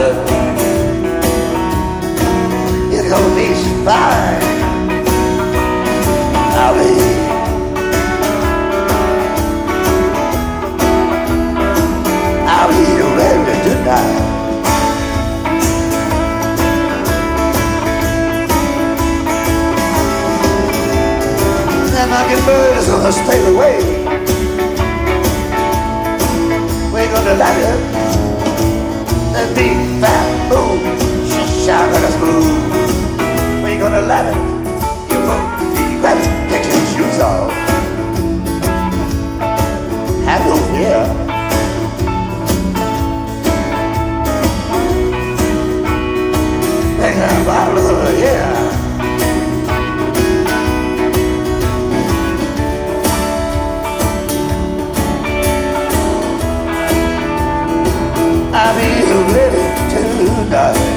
it. It's gonna be fine. I'll be ready tonight. That mockingbird is gonna stay away. We're gonna light up that big fat moon. She's shining us blue. We're gonna light it. You're gonna be ready. Take your shoes off. Have no fear. Hang on, bottle, yeah. I'll be ready tonight.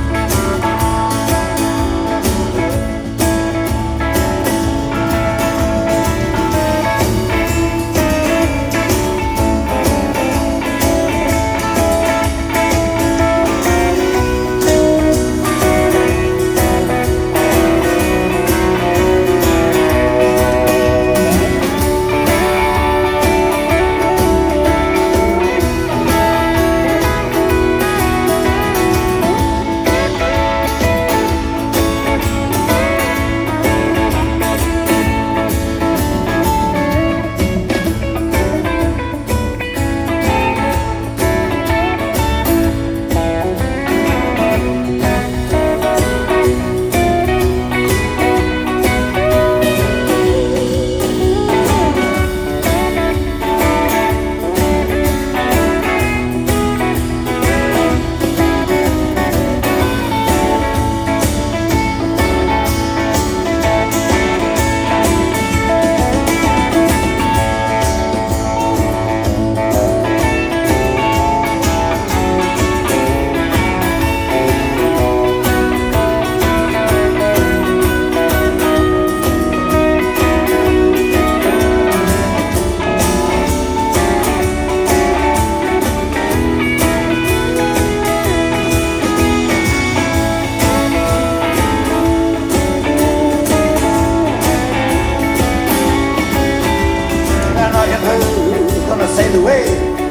Gonna say the way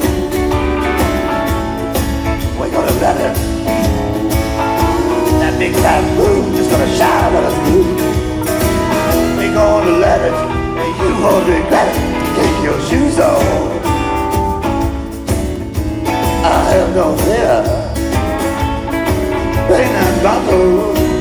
we're gonna let it. That big fat moon is gonna shine on us blue. We're gonna let it, and you won't regret it. Take your shoes off. I have no fear. Bring that bottle.